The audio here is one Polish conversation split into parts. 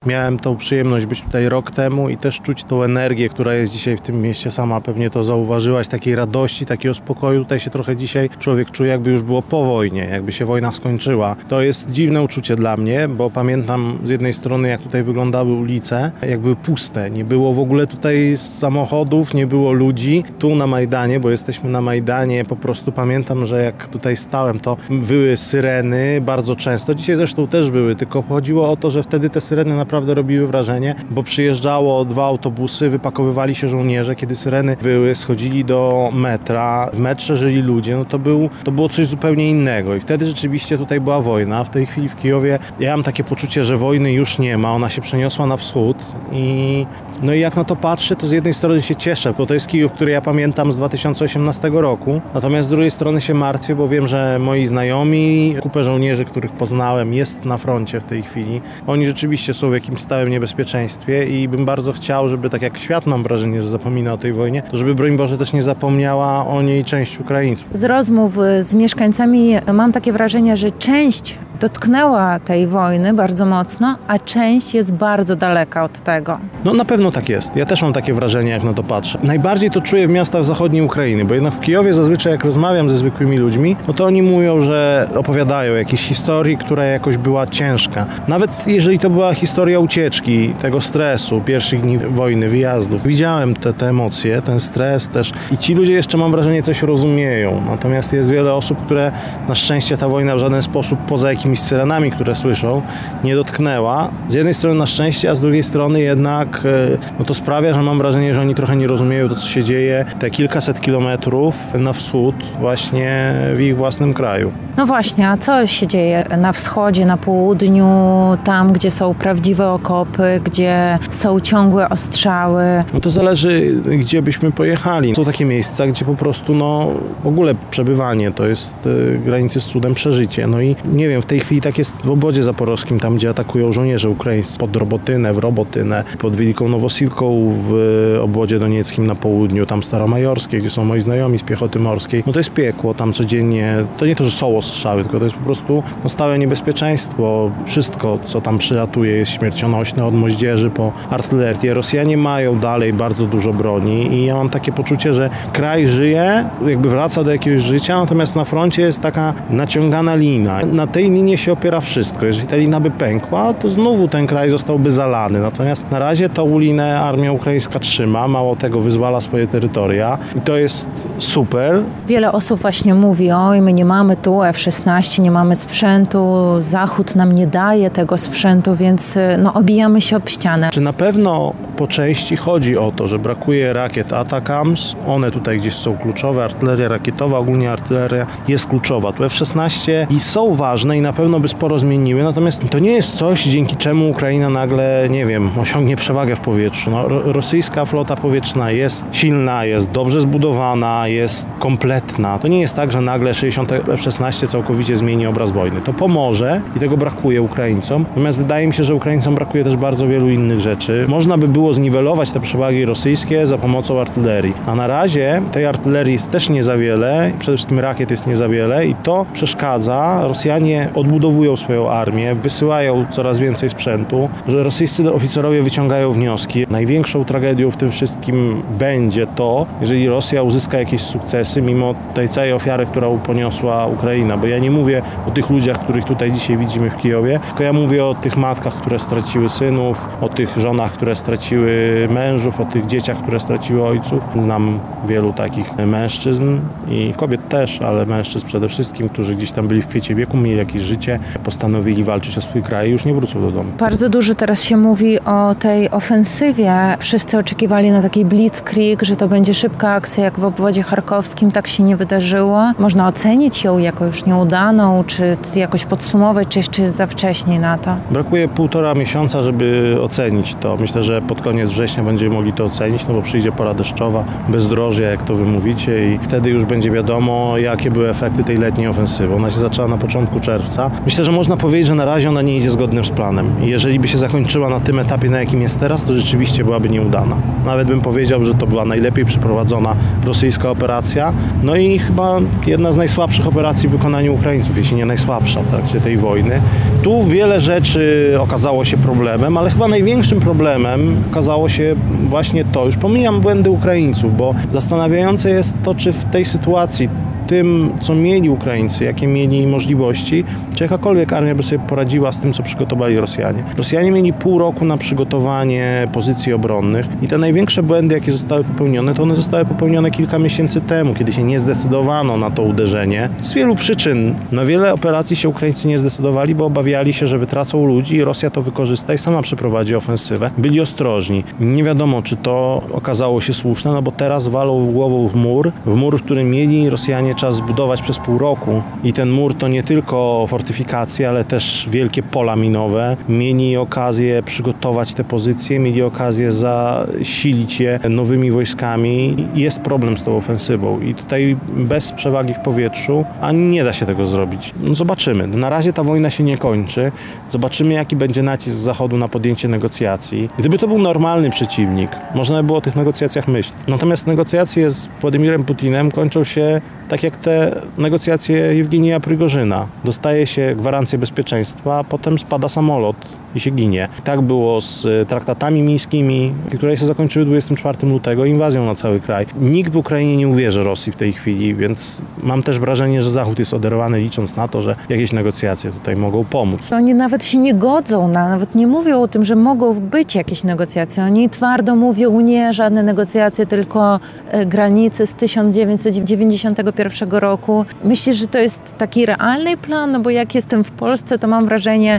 Miałem tą przyjemność być tutaj rok temu i też czuć tą energię, która jest dzisiaj w tym mieście. Sama pewnie to zauważyłaś, takiej radości, takiego spokoju. Tutaj się trochę dzisiaj człowiek czuje, jakby już było po wojnie, jakby się wojna skończyła. To jest dziwne uczucie dla mnie, bo pamiętam z jednej strony, jak tutaj wyglądały ulice, jak były puste. Nie było w ogóle tutaj samochodów, nie było ludzi. Tu na Majdanie, bo jesteśmy na Majdanie, po prostu pamiętam, że jak tutaj stałem, to były syreny bardzo często. Dzisiaj zresztą też były, tylko chodziło o to, że wtedy te syreny naprawdę robiły wrażenie, bo przyjeżdżało 2 autobusy, wypakowywali się żołnierze, kiedy syreny były, schodzili do metra, w metrze żyli ludzie, no to było coś zupełnie innego i wtedy rzeczywiście tutaj była wojna. W tej chwili w Kijowie ja mam takie poczucie, że wojny już nie ma, ona się przeniosła na wschód i jak na to patrzę, to z jednej strony się cieszę, bo to jest Kijów, który ja pamiętam z 2018 roku, natomiast z drugiej strony się martwię, bo wiem, że moi znajomi, kupę żołnierzy, których poznałem, jest na froncie w tej chwili. Oni rzeczywiście są w jakimś stałym niebezpieczeństwie i bym bardzo chciał, żeby tak jak świat, mam wrażenie, że zapomina o tej wojnie, to żeby broń Boże też nie zapomniała o niej część Ukraińców. Z rozmów z mieszkańcami mam takie wrażenie, że część dotknęła tej wojny bardzo mocno, a część jest bardzo daleka od tego. No na pewno tak jest. Ja też mam takie wrażenie, jak na to patrzę. Najbardziej to czuję w miastach zachodniej Ukrainy, bo jednak w Kijowie zazwyczaj jak rozmawiam ze zwykłymi ludźmi, no to oni mówią, że opowiadają jakieś historii, która jakoś była ciężka. Nawet jeżeli to była historia ucieczki, tego stresu, pierwszych dni wojny, wyjazdów. Widziałem te emocje, ten stres też i ci ludzie jeszcze, mam wrażenie, coś rozumieją. Natomiast jest wiele osób, które na szczęście ta wojna w żaden sposób poza jakimiś syrenami, które słyszą, nie dotknęła. Z jednej strony na szczęście, a z drugiej strony jednak to sprawia, że mam wrażenie, że oni trochę nie rozumieją to, co się dzieje te kilkaset kilometrów na wschód właśnie w ich własnym kraju. No właśnie, a co się dzieje na wschodzie, na południu, tam, gdzie są prawdziwe okopy, gdzie są ciągłe ostrzały? No to zależy, gdzie byśmy pojechali. Są takie miejsca, gdzie po prostu w ogóle przebywanie to jest granicy z cudem przeżycie. No i nie wiem, w tej chwili tak jest w obozie zaporowskim, tam gdzie atakują żołnierze ukraińscy pod Robotynę, w Robotynę, pod Wielką Nowosilką w obwodzie donieckim na południu, tam Staromajorskie, gdzie są moi znajomi z piechoty morskiej. No to jest piekło, tam codziennie, to nie to, że są ostrzały, tylko to jest po prostu stałe niebezpieczeństwo. Wszystko, co tam przylatuje, jest śmiercionośne, od moździerzy po artylerię. Rosjanie mają dalej bardzo dużo broni i ja mam takie poczucie, że kraj żyje, jakby wraca do jakiegoś życia, natomiast na froncie jest taka naciągana lina. Na tej linie się opiera wszystko. Jeżeli ta lina by pękła, to znowu ten kraj zostałby zalany. Natomiast na razie tą linę armia ukraińska trzyma, mało tego wyzwala swoje terytoria i to jest super. Wiele osób właśnie mówi, oj, my nie mamy tu F-16, nie mamy sprzętu, Zachód nam nie daje tego sprzętu, więc obijamy się ob ścianę. Czy na pewno po części chodzi o to, że brakuje rakiet ATACMS, one tutaj gdzieś są kluczowe, artyleria rakietowa, ogólnie artyleria jest kluczowa. Tu F-16 i są ważne i na pewno by sporo zmieniły, natomiast to nie jest coś, dzięki czemu Ukraina nagle, nie wiem, osiągnie przewagę w powietrzu. Rosyjska flota powietrzna jest silna, jest dobrze zbudowana, jest kompletna. To nie jest tak, że nagle 60 F-16 całkowicie zmieni obraz wojny. To pomoże i tego brakuje Ukraińcom. Natomiast wydaje mi się, że Ukraińcom brakuje też bardzo wielu innych rzeczy. Można by było zniwelować te przewagi rosyjskie za pomocą artylerii. A na razie tej artylerii jest też nie za wiele, przede wszystkim rakiet jest nie za wiele i to przeszkadza. Rosjanie odbudowują swoją armię, wysyłają coraz więcej sprzętu, że rosyjscy oficerowie wyciągają wnioski. Największą tragedią w tym wszystkim będzie to, jeżeli Rosja uzyska jakieś sukcesy, mimo tej całej ofiary, którą poniosła Ukraina. Bo ja nie mówię o tych ludziach, których tutaj dzisiaj widzimy w Kijowie, tylko ja mówię o tych matkach, które straciły synów, o tych żonach, które straciły mężów, o tych dzieciach, które straciły ojców. Znam wielu takich mężczyzn i kobiet też, ale mężczyzn przede wszystkim, którzy gdzieś tam byli w kwiecie wieku, mieli jakieś życie, postanowili walczyć o swój kraj i już nie wrócą do domu. Bardzo dużo teraz się mówi o tej ofensywie. Wszyscy oczekiwali na taki blitzkrieg, że to będzie szybka akcja jak w obwodzie charkowskim. Tak się nie wydarzyło. Można ocenić ją jako już nieudaną, czy jakoś podsumować, czy jeszcze jest za wcześnie na to? Brakuje 1,5 miesiąca, żeby ocenić to. Myślę, że pod koniec września będziemy mogli to ocenić, bo przyjdzie pora deszczowa, bezdrożia, jak to wy mówicie i wtedy już będzie wiadomo, jakie były efekty tej letniej ofensywy. Ona się zaczęła na początku czerwca. końca. Myślę, że można powiedzieć, że na razie ona nie idzie zgodnym z planem. I jeżeli by się zakończyła na tym etapie, na jakim jest teraz, to rzeczywiście byłaby nieudana. Nawet bym powiedział, że to była najlepiej przeprowadzona rosyjska operacja. No i chyba jedna z najsłabszych operacji w wykonaniu Ukraińców, jeśli nie najsłabsza w trakcie tej wojny. Tu wiele rzeczy okazało się problemem, ale chyba największym problemem okazało się właśnie to. Już pomijam błędy Ukraińców, bo zastanawiające jest to, czy w tej sytuacji tym, co mieli Ukraińcy, jakie mieli możliwości, czy jakakolwiek armia by sobie poradziła z tym, co przygotowali Rosjanie. Rosjanie mieli pół roku na przygotowanie pozycji obronnych i te największe błędy, jakie zostały popełnione, to one zostały popełnione kilka miesięcy temu, kiedy się nie zdecydowano na to uderzenie. Z wielu przyczyn na wiele operacji się Ukraińcy nie zdecydowali, bo obawiali się, że wytracą ludzi i Rosja to wykorzysta i sama przeprowadzi ofensywę. Byli ostrożni. Nie wiadomo, czy to okazało się słuszne, no bo teraz walą głową w mur, który mieli Rosjanie czas zbudować przez pół roku. I ten mur to nie tylko fortyfikacje, ale też wielkie pola minowe. Mieli okazję przygotować te pozycje, mieli okazję zasilić je nowymi wojskami. Jest problem z tą ofensywą i tutaj bez przewagi w powietrzu nie da się tego zrobić. No zobaczymy. Na razie ta wojna się nie kończy. Zobaczymy, jaki będzie nacisk z Zachodu na podjęcie negocjacji. Gdyby to był normalny przeciwnik, można by było o tych negocjacjach myśleć. Natomiast negocjacje z Władimirem Putinem kończą się tak jak te negocjacje Jewgenija Prigorzyna. Dostaje się gwarancję bezpieczeństwa, a potem spada samolot i się ginie. Tak było z traktatami mińskimi, które się zakończyły 24 lutego inwazją na cały kraj. Nikt w Ukrainie nie uwierzy Rosji w tej chwili, więc mam też wrażenie, że Zachód jest oderwany, licząc na to, że jakieś negocjacje tutaj mogą pomóc. Oni nawet się nie godzą, nawet nie mówią o tym, że mogą być jakieś negocjacje. Oni twardo mówią, nie, żadne negocjacje, tylko granice z 1991 roku. Myślisz, że to jest taki realny plan? No bo jak jestem w Polsce, to mam wrażenie,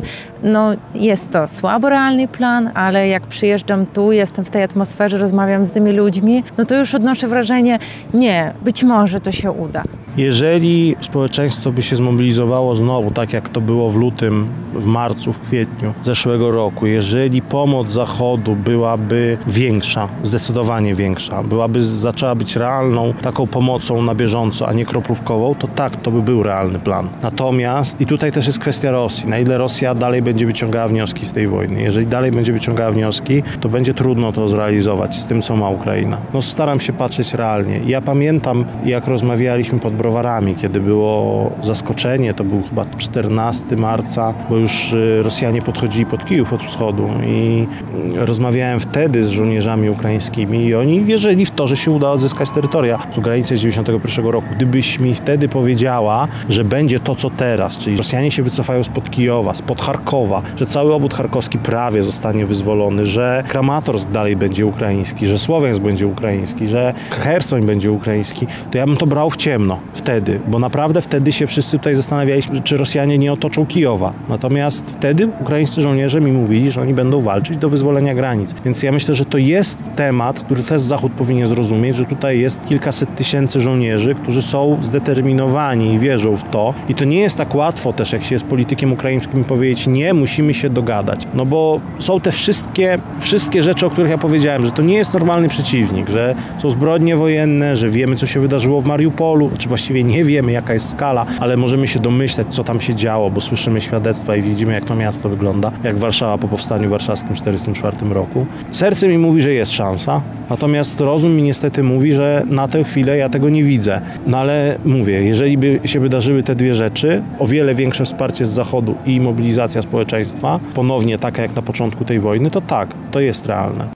jest to słabo realny plan, ale jak przyjeżdżam tu, jestem w tej atmosferze, rozmawiam z tymi ludźmi, no to już odnoszę wrażenie, nie, być może to się uda. Jeżeli społeczeństwo by się zmobilizowało znowu, tak jak to było w lutym, w marcu, w kwietniu zeszłego roku, jeżeli pomoc Zachodu byłaby większa, zdecydowanie większa, zaczęła być realną taką pomocą na bieżąco, a nie kroplówkową, to tak, to by był realny plan. Natomiast, i tutaj też jest kwestia Rosji, na ile Rosja dalej będzie wyciągała wnioski z tej wojny. Jeżeli dalej będzie wyciągała wnioski, to będzie trudno to zrealizować z tym, co ma Ukraina. Staram się patrzeć realnie. Ja pamiętam, jak rozmawialiśmy pod Browarami, kiedy było zaskoczenie, to był chyba 14 marca, bo już Rosjanie podchodzili pod Kijów od wschodu i rozmawiałem wtedy z żołnierzami ukraińskimi i oni wierzyli w to, że się uda odzyskać terytoria z granicy z 91 roku. Gdybyś mi wtedy powiedziała, że będzie to, co teraz, czyli Rosjanie się wycofają spod Kijowa, spod Charkowa, że cały obwód charkowski prawie zostanie wyzwolony, że Kramatorsk dalej będzie ukraiński, że Słowiańsk będzie ukraiński, że Chersoń będzie ukraiński, to ja bym to brał w ciemno wtedy, bo naprawdę wtedy się wszyscy tutaj zastanawialiśmy, czy Rosjanie nie otoczą Kijowa. Natomiast wtedy ukraińscy żołnierze mi mówili, że oni będą walczyć do wyzwolenia granic. Więc ja myślę, że to jest temat, który też Zachód powinien zrozumieć, że tutaj jest kilkaset tysięcy żołnierzy, którzy są zdeterminowani i wierzą w to. I to nie jest tak łatwo też, jak się jest politykiem ukraińskim, powiedzieć nie, musimy się dogadać. Bo są te wszystkie rzeczy, o których ja powiedziałem, że to nie jest normalny przeciwnik, że są zbrodnie wojenne, że wiemy, co się wydarzyło w Mariupolu, czy właściwie nie wiemy, jaka jest skala, ale możemy się domyśleć, co tam się działo, bo słyszymy świadectwa i widzimy, jak to miasto wygląda, jak Warszawa po powstaniu warszawskim w 1944 roku. Serce mi mówi, że jest szansa, natomiast rozum mi niestety mówi, że na tę chwilę ja tego nie widzę. Ale mówię, jeżeli by się wydarzyły te dwie rzeczy, o wiele większe wsparcie z Zachodu i mobilizacja społeczeństwa, ponownie taka jak na początku tej wojny, to tak, to jest realne.